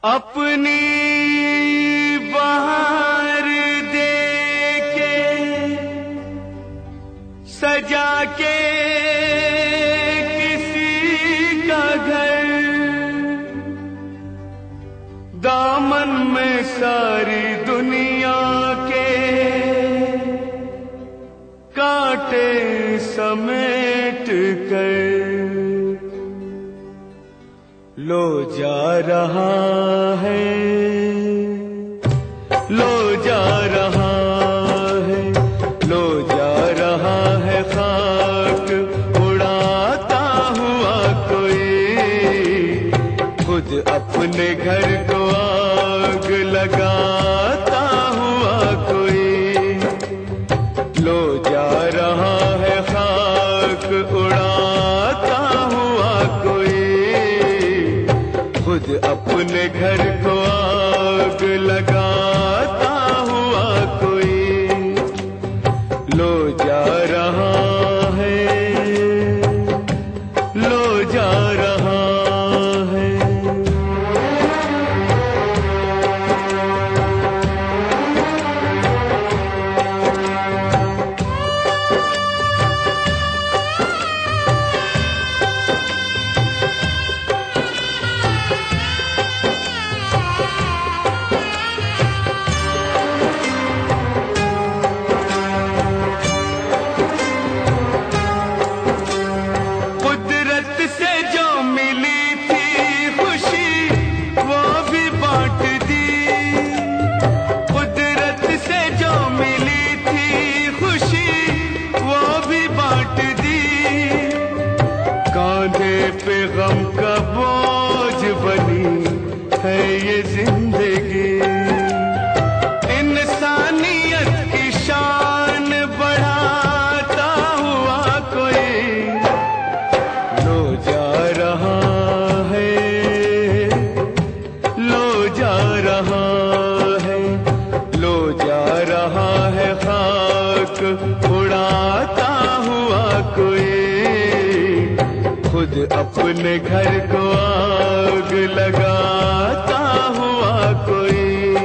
अपनी बहार दे के सजा के किसी का घर, दामन में सारी दुनिया के कांटे समेट कर लो जा रहा है, लो जा रहा है, लो जा रहा है खाक उड़ाता हुआ कोई, खुद अपने घर को आग लगाता हुआ कोई। लो जा रहा है खाक उड़ाता हुआ कोई, खुद अपने घर को आग लगाता हुआ कोई। लो जा रहा है, लो जा रहा है। पे गम का बोझ बनी है ये जिंदगी, इंसानियत की शान बढ़ाता हुआ कोई। लो जा रहा है, लो जा रहा है, लो जा रहा है खाक उड़ाता हुआ कोई, खुद अपने घर को आग लगाता हुआ कोई।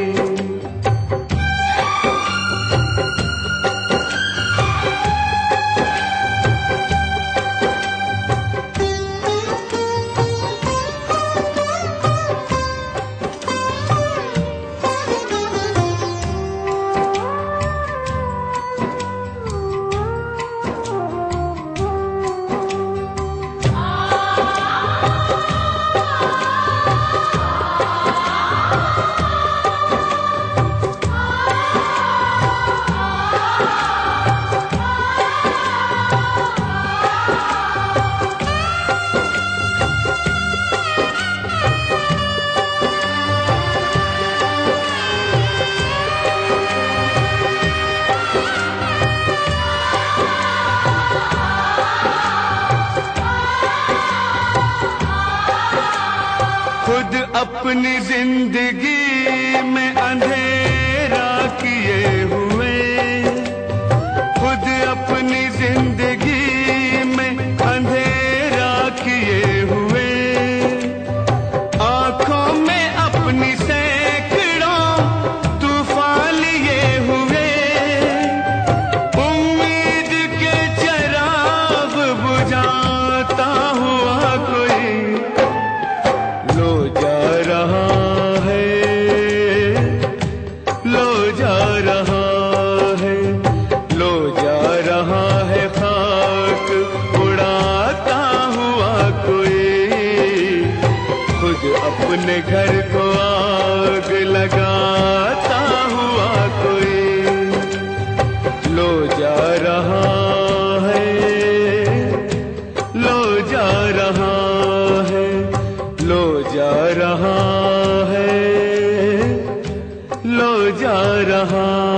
खुद अपनी जिंदगी में अंधेरा किए हुए, खुद अपनी जिंदगी में अंधेरा किए हुए, आंखों में अपनी सैकड़ों तूफान लिए हुए, उम्मीद के चिराग बुझाता हुआ कोई। लो जा रहा है, लो जा रहा है, लो जा रहा है खाक उड़ाता हुआ कोई, खुद अपने घर को आग लगाता हुआ कोई। लो जा रहा है, लो जा रहा है, लो जा रहा है, लो जा रहा